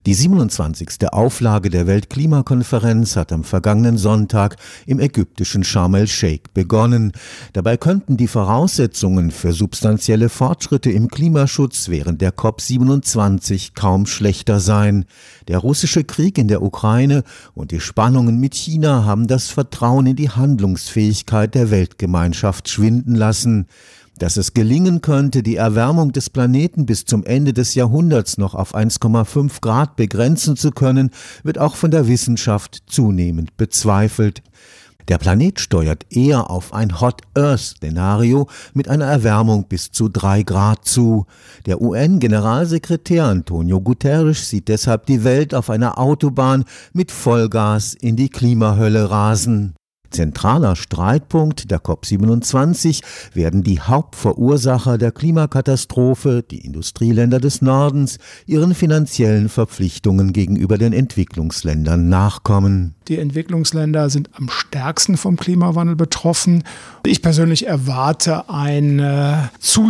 Die 27. Auflage der Weltklimakonferenz hat am vergangenen Sonntag im ägyptischen Sharm el-Sheikh begonnen. Dabei könnten die Voraussetzungen für substanzielle Fortschritte im Klimaschutz während der COP27 kaum schlechter sein. Der russische Krieg in der Ukraine und die Spannungen mit China haben das Vertrauen in die Handlungsfähigkeit der Weltgemeinschaft schwinden lassen. Dass es gelingen könnte, die Erwärmung des Planeten bis zum Ende des Jahrhunderts noch auf 1,5 Grad begrenzen zu können, wird auch von der Wissenschaft zunehmend bezweifelt. Der Planet steuert eher auf ein Hot-Earth-Szenario mit einer Erwärmung bis zu 3 Grad zu. Der UN-Generalsekretär Antonio Guterres sieht deshalb die Welt auf einer Autobahn mit Vollgas in die Klimahölle rasen. Zentraler Streitpunkt der COP27 werden die Hauptverursacher der Klimakatastrophe, die Industrieländer des Nordens, ihren finanziellen Verpflichtungen gegenüber den Entwicklungsländern nachkommen. Die Entwicklungsländer sind am stärksten vom Klimawandel betroffen. Ich persönlich erwarte eine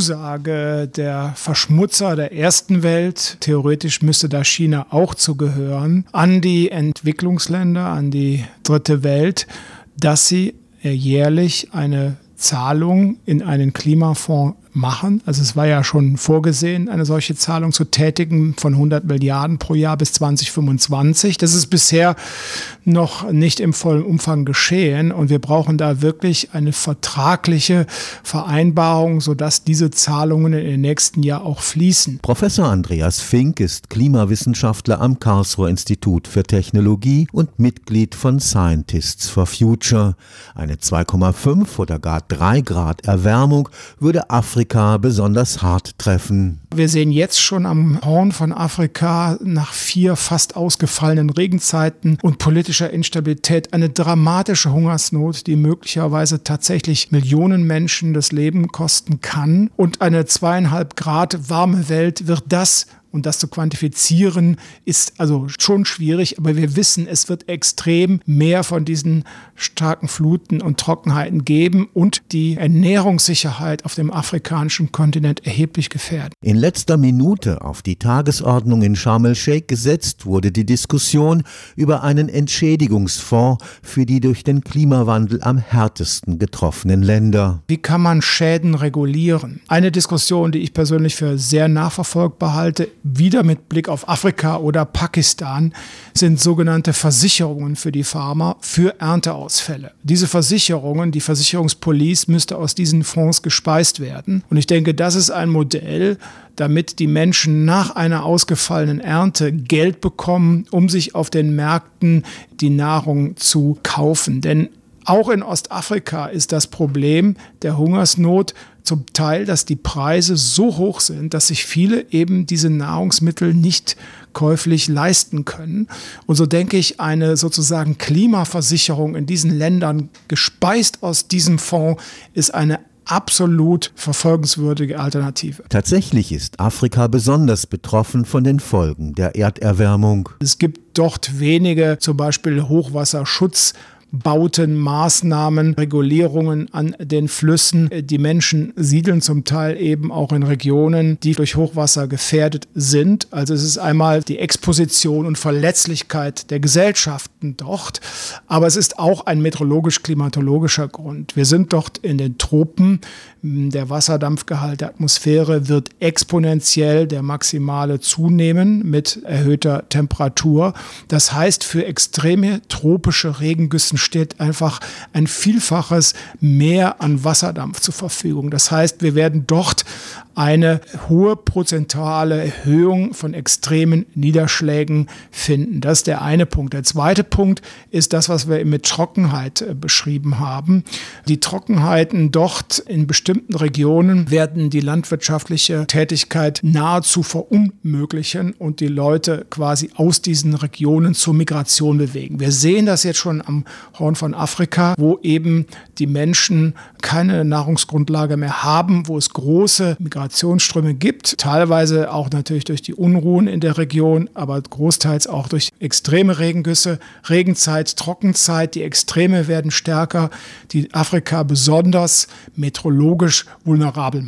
Zusage der Verschmutzer der ersten Welt, theoretisch müsste da China auch zugehören, an die Entwicklungsländer, an die dritte Welt, dass sie jährlich eine Zahlung in einen Klimafonds machen. Also es war ja schon vorgesehen, eine solche Zahlung zu tätigen von 100 Milliarden pro Jahr bis 2025. Das ist bisher noch nicht im vollen Umfang geschehen und wir brauchen da wirklich eine vertragliche Vereinbarung, sodass diese Zahlungen in den nächsten Jahr auch fließen. Professor Andreas Fink ist Klimawissenschaftler am Karlsruher Institut für Technologie und Mitglied von Scientists for Future. Eine 2,5 oder gar 3 Grad Erwärmung würde Afrika besonders hart treffen. Wir sehen jetzt schon am Horn von Afrika nach 4 fast ausgefallenen Regenzeiten und politischer Instabilität eine dramatische Hungersnot, die möglicherweise tatsächlich Millionen Menschen das Leben kosten kann. Und eine 2,5 Grad warme Welt wird das. Und das zu quantifizieren ist also schon schwierig, aber wir wissen, es wird extrem mehr von diesen starken Fluten und Trockenheiten geben und die Ernährungssicherheit auf dem afrikanischen Kontinent erheblich gefährden. In letzter Minute auf die Tagesordnung in Sharm el-Sheikh gesetzt wurde die Diskussion über einen Entschädigungsfonds für die durch den Klimawandel am härtesten getroffenen Länder. Wie kann man Schäden regulieren? Eine Diskussion, die ich persönlich für sehr nachverfolgbar halte, wieder mit Blick auf Afrika oder Pakistan, sind sogenannte Versicherungen für die Farmer für Ernteausfälle. Diese Versicherungen, die Versicherungspolice, müsste aus diesen Fonds gespeist werden. Und ich denke, das ist ein Modell, damit die Menschen nach einer ausgefallenen Ernte Geld bekommen, um sich auf den Märkten die Nahrung zu kaufen. Denn auch in Ostafrika ist das Problem der Hungersnot zum Teil, dass die Preise so hoch sind, dass sich viele eben diese Nahrungsmittel nicht käuflich leisten können. Und so denke ich, eine sozusagen Klimaversicherung in diesen Ländern, gespeist aus diesem Fonds, ist eine absolut verfolgenswürdige Alternative. Tatsächlich ist Afrika besonders betroffen von den Folgen der Erderwärmung. Es gibt dort wenige, zum Beispiel Hochwasserschutz, Bauten, Maßnahmen, Regulierungen an den Flüssen. Die Menschen siedeln zum Teil eben auch in Regionen, die durch Hochwasser gefährdet sind. Also es ist einmal die Exposition und Verletzlichkeit der Gesellschaften dort, aber es ist auch ein meteorologisch-klimatologischer Grund. Wir sind dort in den Tropen. Der Wasserdampfgehalt der Atmosphäre wird exponentiell der maximale zunehmen mit erhöhter Temperatur. Das heißt, für extreme tropische Regengüssen steht einfach ein Vielfaches mehr an Wasserdampf zur Verfügung. Das heißt, wir werden dort eine hohe prozentuale Erhöhung von extremen Niederschlägen finden. Das ist der eine Punkt. Der zweite Punkt ist das, was wir mit Trockenheit beschrieben haben. Die Trockenheiten dort in bestimmten Regionen werden die landwirtschaftliche Tätigkeit nahezu verunmöglichen und die Leute quasi aus diesen Regionen zur Migration bewegen. Wir sehen das jetzt schon am Horn von Afrika, wo eben die Menschen keine Nahrungsgrundlage mehr haben, wo es große Migrationsströme gibt, teilweise auch natürlich durch die Unruhen in der Region, aber großteils auch durch extreme Regengüsse, Regenzeit, Trockenzeit. Die Extreme werden stärker, die Afrika besonders meteorologisch vulnerabel machen.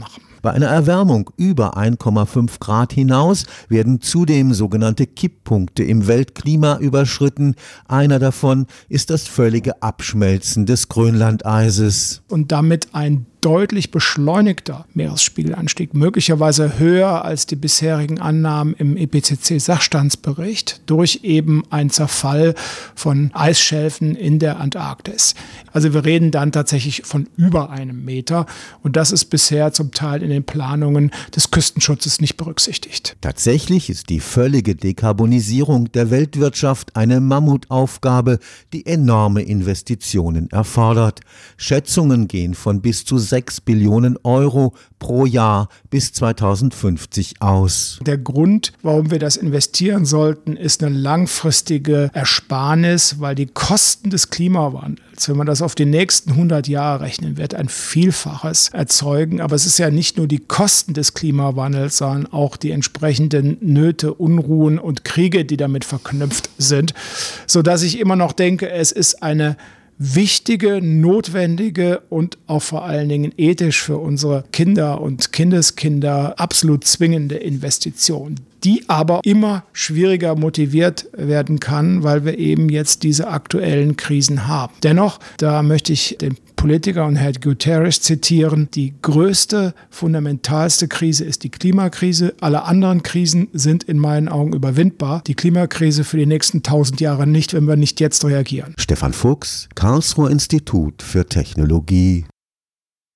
Bei einer Erwärmung über 1,5 Grad hinaus werden zudem sogenannte Kipppunkte im Weltklima überschritten. Einer davon ist das völlige Abschmelzen des Grönlandeises. Und damit ein deutlich beschleunigter Meeresspiegelanstieg, möglicherweise höher als die bisherigen Annahmen im IPCC-Sachstandsbericht, durch eben einen Zerfall von Eisschelfen in der Antarktis. Also wir reden dann tatsächlich von über 1 Meter und das ist bisher zum Teil in den Planungen des Küstenschutzes nicht berücksichtigt. Tatsächlich ist die völlige Dekarbonisierung der Weltwirtschaft eine Mammutaufgabe, die enorme Investitionen erfordert. Schätzungen gehen von bis zu 6 Billionen Euro pro Jahr bis 2050 aus. Der Grund, warum wir das investieren sollten, ist eine langfristige Ersparnis, weil die Kosten des Klimawandels, wenn man das auf die nächsten 100 Jahre rechnen wird, ein Vielfaches erzeugen. Aber es ist ja nicht nur die Kosten des Klimawandels, sondern auch die entsprechenden Nöte, Unruhen und Kriege, die damit verknüpft sind, sodass ich immer noch denke, es ist eine wichtige, notwendige und auch vor allen Dingen ethisch für unsere Kinder und Kindeskinder absolut zwingende Investition, die aber immer schwieriger motiviert werden kann, weil wir eben jetzt diese aktuellen Krisen haben. Dennoch, da möchte ich den Politiker und Herrn Guterres zitieren, die größte, fundamentalste Krise ist die Klimakrise. Alle anderen Krisen sind in meinen Augen überwindbar. Die Klimakrise für die nächsten 1000 Jahre nicht, wenn wir nicht jetzt reagieren. Stefan Fuchs, Karlsruher Institut für Technologie.